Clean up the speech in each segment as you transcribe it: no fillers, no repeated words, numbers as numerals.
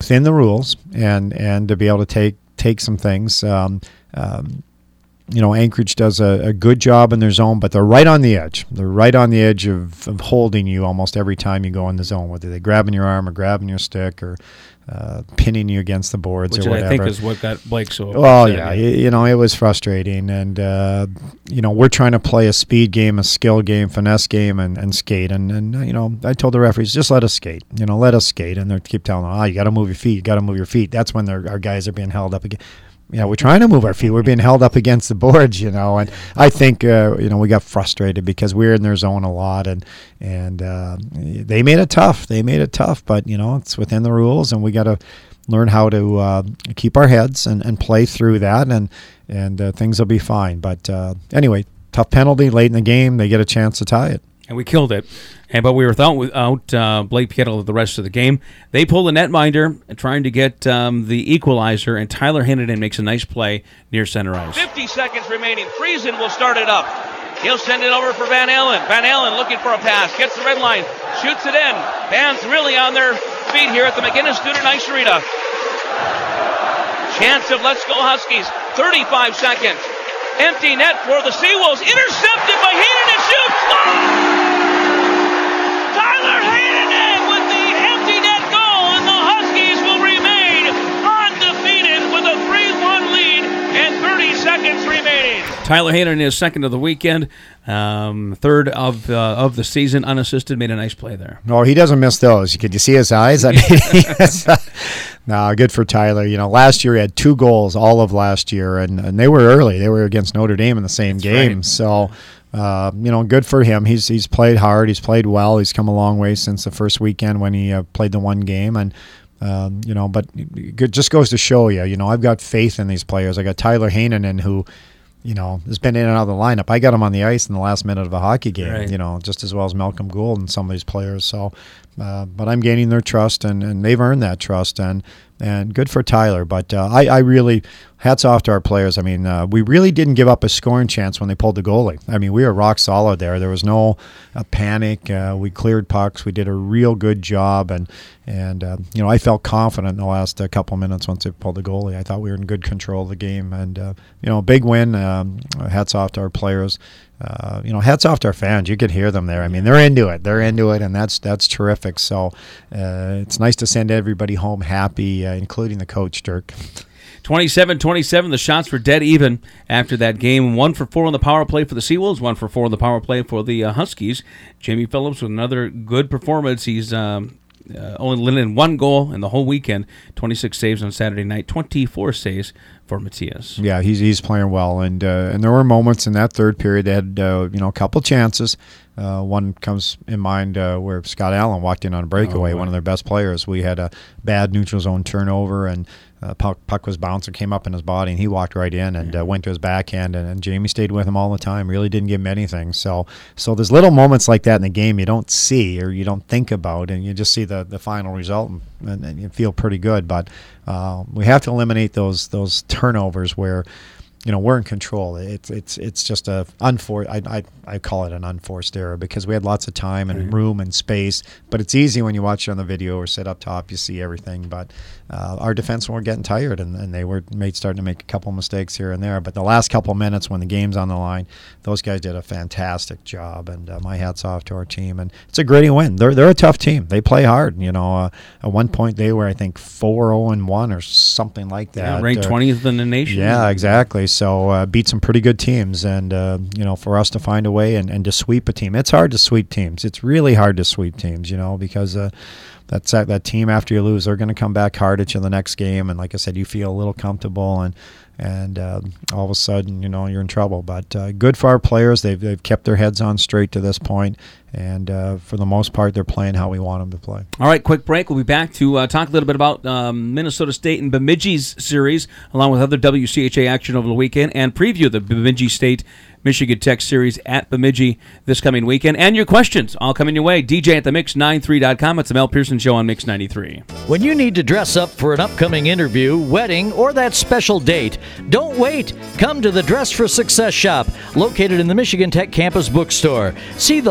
within the rules and to be able to take some things. Anchorage does a good job in their zone, but they're right on the edge. They're right on the edge of holding you almost every time you go in the zone, whether they're grabbing your arm or grabbing your stick or pinning you against the boards or whatever. Which I think is what got Blake so upset. Well, yeah, it was frustrating. And, we're trying to play a speed game, a skill game, finesse game, and skate. And I told the referees, just let us skate. Let us skate. And they keep telling them, you got to move your feet. You got to move your feet. That's when our guys are being held up again. We're trying to move our feet. We're being held up against the boards, and I think, we got frustrated because we're in their zone a lot, and they made it tough. But, it's within the rules, and we got to learn how to keep our heads and play through that, and things will be fine. But anyway, tough penalty late in the game. They get a chance to tie it. And we killed it. But we were without Blake Piettel the rest of the game. They pull the netminder, trying to get the equalizer, and Tyler Hinnanen makes a nice play near center ice. 50 seconds remaining. Friesen will start it up. He'll send it over for Van Allen. Van Allen looking for a pass. Gets the red line. Shoots it in. Van's really on their feet here at the McGinnis Student Ice Arena. Chance of Let's Go Huskies. 35 seconds. Empty net for the Seawolves. Intercepted by Hinnanen. Shoots. Oh! Tyler Hinnanen with the empty net goal, and the Huskies will remain undefeated with a 3-1 lead and 30 seconds remaining. Tyler Hinnanen is second of the weekend, third of the season, unassisted. Made a nice play there. No, he doesn't miss those. Could you see his eyes? I mean, no, good for Tyler. Last year he had 2 goals all of last year, and they were early. They were against Notre Dame in the same game. Right. So, good for him. He's played hard. He's played well. He's come a long way since the first weekend when he played the one game. And, but it just goes to show you, I've got faith in these players. I got Tyler Hinnanen, who, has been in and out of the lineup. I got him on the ice in the last minute of a hockey game, right. Just as well as Malcolm Gould and some of these players. So, but I'm gaining their trust, and they've earned that trust, and good for Tyler. But I really, hats off to our players. I mean, we really didn't give up a scoring chance when they pulled the goalie. I mean, we were rock solid there. There was no panic. We cleared pucks. We did a real good job, and I felt confident in the last couple minutes once they pulled the goalie. I thought we were in good control of the game, and big win. Hats off to our players. Hats off to our fans. You could hear them there. I mean, they're into it, and that's terrific. So it's nice to send everybody home happy, including the coach, Dirk. 27-27, the shots were dead even after that game. 1 for 4 on the power play for the Seawolves, 1 for 4 on the power play for the Huskies. Jamie Phillips with another good performance. He's only let in 1 goal in the whole weekend, 26 saves on Saturday night, 24 saves for Matthias. Yeah, he's playing well, and there were moments in that third period they had a couple chances. One comes in mind where Scott Allen walked in on a breakaway, one of their best players. We had a bad neutral zone turnover, and puck was bounced and came up in his body, and he walked right in and went to his backhand, and Jamie stayed with him all the time, really didn't give him anything. So there's little moments like that in the game you don't see or you don't think about, and you just see the final result, and you feel pretty good. But we have to eliminate those turnovers where we're in control. It's just a unforced. I call it an unforced error because we had lots of time and room and space. But it's easy when you watch it on the video or sit up top. You see everything. But our defensemen were getting tired, and they were starting to make a couple mistakes here and there. But the last couple of minutes when the game's on the line, those guys did a fantastic job. And my hat's off to our team. And it's a gritty win. They're a tough team. They play hard. At one point they were, I think, 4-0-1 or something like that. Yeah, ranked 20th in the nation. Yeah, exactly. So beat some pretty good teams, and for us to find a way and to sweep a team, it's hard to sweep teams. It's really hard to sweep teams, because that team after you lose, they're going to come back hard at you the next game, and like I said, you feel a little comfortable, and all of a sudden, you're in trouble. But good for our players. They've kept their heads on straight to this point, and for the most part, they're playing how we want them to play. All right, quick break. We'll be back to talk a little bit about Minnesota State and Bemidji's series, along with other WCHA action over the weekend, and preview the Bemidji State Michigan Tech series at Bemidji this coming weekend. And your questions all coming your way. DJ at themix93.com. It's the Mel Pearson Show on Mix 93. When you need to dress up for an upcoming interview, wedding, or that special date, don't wait. Come to the Dress for Success shop, located in the Michigan Tech campus bookstore. See the largest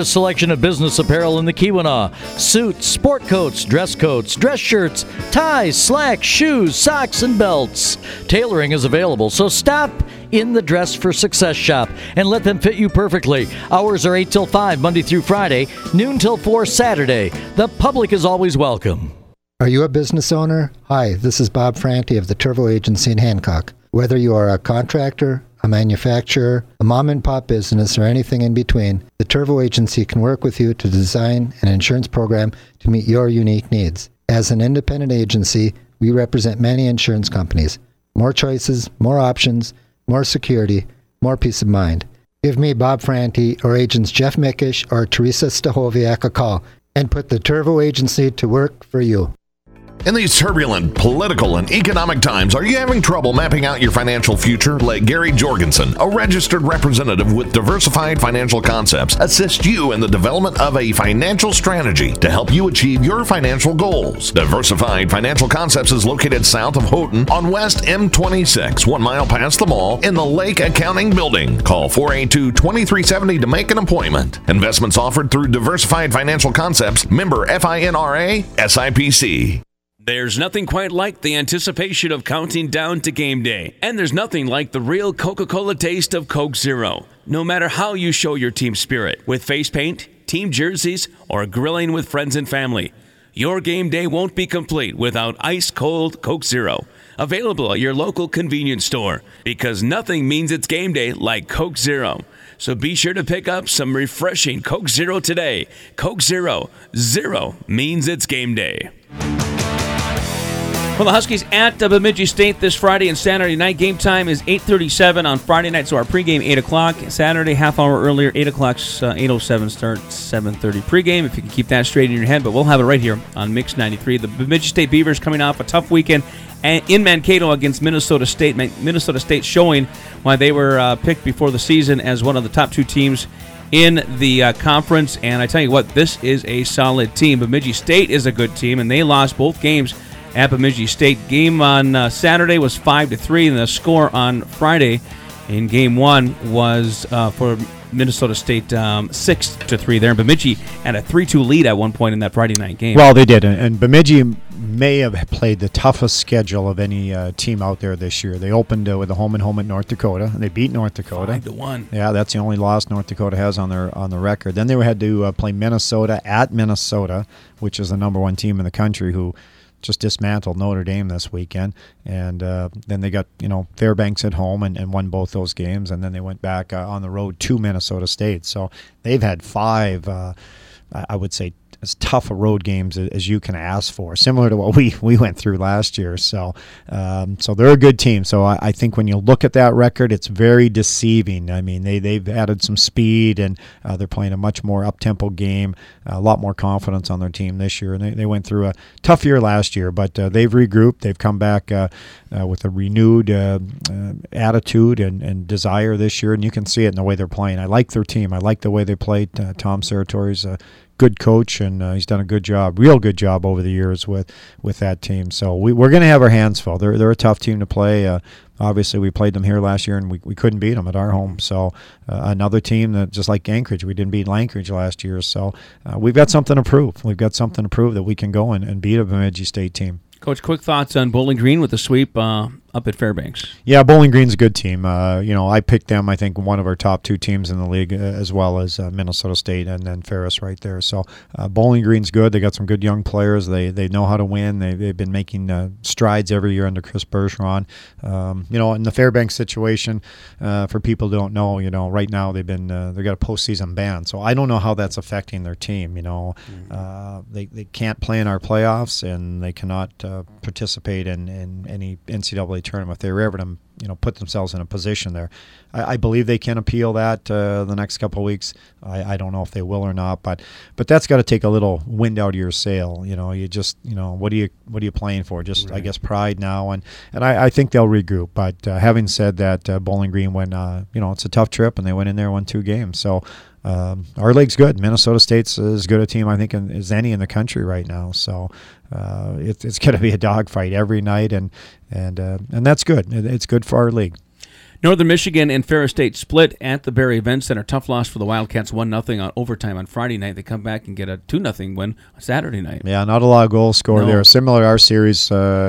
Finest selection of business apparel in the Keweenaw. Suits, sport coats, dress shirts, ties, slacks, shoes, socks, and belts. Tailoring is available, so stop in the Dress for Success shop and let them fit you perfectly. Hours are 8 till 5 Monday through Friday, noon till 4 Saturday. The public is always welcome. Are you a business owner? Hi, this is Bob Franti of the Turvo Agency in Hancock. Whether you are a contractor, a manufacturer, a mom-and-pop business, or anything in between, the Turvo Agency can work with you to design an insurance program to meet your unique needs. As an independent agency, we represent many insurance companies. More choices, more options, more security, more peace of mind. Give me, Bob Franti, or agents Jeff Mickish or Teresa Stahoviak a call and put the Turvo Agency to work for you. In these turbulent political and economic times, are you having trouble mapping out your financial future? Let Gary Jorgensen, a registered representative with Diversified Financial Concepts, assist you in the development of a financial strategy to help you achieve your financial goals. Diversified Financial Concepts is located south of Houghton on West M26, 1 mile past the mall in the Lake Accounting Building. Call 482-2370 to make an appointment. Investments offered through Diversified Financial Concepts, member FINRA, SIPC. There's nothing quite like the anticipation of counting down to game day. And there's nothing like the real Coca-Cola taste of Coke Zero. No matter how you show your team spirit, with face paint, team jerseys, or grilling with friends and family, your game day won't be complete without ice-cold Coke Zero. Available at your local convenience store, because nothing means it's game day like Coke Zero. So be sure to pick up some refreshing Coke Zero today. Coke Zero. Zero means it's game day. Well, the Huskies at Bemidji State this Friday and Saturday night. Game time is 8:37 on Friday night, so our pregame 8 o'clock. Saturday, half hour earlier, 8 o'clock's 8:07 start, 7:30 pregame, if you can keep that straight in your head. But we'll have it right here on Mix 93. The Bemidji State Beavers coming off a tough weekend in Mankato against Minnesota State. Minnesota State showing why they were picked before the season as one of the top two teams in the conference. And I tell you what, this is a solid team. Bemidji State is a good team, and they lost both games at Bemidji State. Game on Saturday was 5-3, and the score on Friday in Game 1 was for Minnesota State 6-3 there. And Bemidji had a 3-2 lead at one point in that Friday night game. Well, they did, and Bemidji may have played the toughest schedule of any team out there this year. They opened with a home and home at North Dakota, and they beat North Dakota 5-1. Yeah, that's the only loss North Dakota has on the record. Then they had to play Minnesota at Minnesota, which is the number one team in the country, who just dismantled Notre Dame this weekend. And then they got Fairbanks at home and won both those games, and then they went back on the road to Minnesota State. So they've had 5 I would say as tough a road games as you can ask for, similar to what we went through last year. So so they're a good team. So I think when you look at that record, it's very deceiving. I mean, they've added some speed, and they're playing a much more up-tempo game, a lot more confidence on their team this year. And they went through a tough year last year, but they've regrouped. They've come back with a renewed attitude and desire this year, and you can see it in the way they're playing. I like their team. I like the way they played. Tom Saratori's good coach, and he's done a good job, real good job over the years with that team. So we're going to have our hands full. They're a tough team to play. Obviously, we played them here last year, and we couldn't beat them at our home. So another team that, just like Anchorage, we didn't beat Lankerage last year. So we've got something to prove. We've got something to prove that we can go and beat a Bemidji State team. Coach, quick thoughts on Bowling Green with the sweep up at Fairbanks? Yeah, Bowling Green's a good team. I picked them, I think, one of our top 2 teams in the league, as well as Minnesota State and then Ferris right there. So Bowling Green's good. They got some good young players. They know how to win. They've been making strides every year under Chris Bergeron. In the Fairbanks situation, for people who don't know, right now they've got a postseason ban. So I don't know how that's affecting their team. They can't play in our playoffs, and they cannot participate in any NCAA tournament if they were ever to put themselves in a position there. I believe they can appeal that the next couple of weeks. I don't know if they will or not, but that's got to take a little wind out of your sail. You just what are you playing for? Just right. I guess pride now, and I think they'll regroup. But having said that, Bowling Green went it's a tough trip, and they went in there, won 2 games. So our league's good. Minnesota State's as good a team, I think, as any in the country right now. So it's going to be a dogfight every night, and that's good. It's good for our league. Northern Michigan and Ferris State split at the Barry Event Center. Tough loss for the Wildcats, 1-0 on overtime on Friday night. They come back and get a 2-0 win on Saturday night. Yeah, not a lot of goals scored No. there. Similar to our series